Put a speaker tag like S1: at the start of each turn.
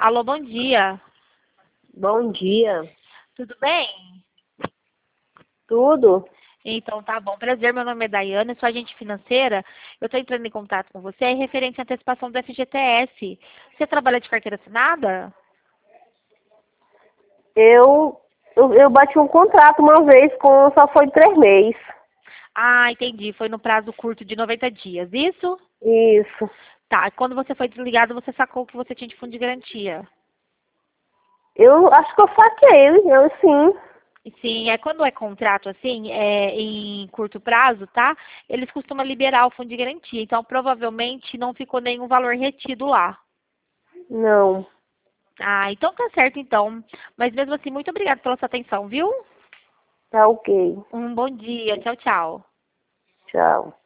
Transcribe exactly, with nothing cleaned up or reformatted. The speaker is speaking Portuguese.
S1: Alô, bom dia.
S2: Bom dia.
S1: Tudo bem?
S2: Tudo?
S1: Então, tá bom. Prazer, meu nome é Daiane, sou agente financeira. Eu estou entrando em contato com você em referente à antecipação do F G T S. Você trabalha de carteira assinada?
S2: Eu, eu, eu bati um contrato uma vez com só foi três meses.
S1: Ah, entendi. Foi no prazo curto de noventa dias, isso?
S2: Isso.
S1: Tá. Quando você foi desligado, você sacou o que você tinha de fundo de garantia.
S2: Eu acho que eu saquei, eu sim.
S1: Sim, é quando é contrato assim, é em curto prazo, tá? Eles costumam liberar o fundo de garantia. Então, provavelmente não ficou nenhum valor retido lá.
S2: Não.
S1: Ah, então tá certo então. Mas mesmo assim, muito obrigada pela sua atenção, viu?
S2: Tá ok.
S1: Um bom dia. Tchau, tchau.
S2: Tchau.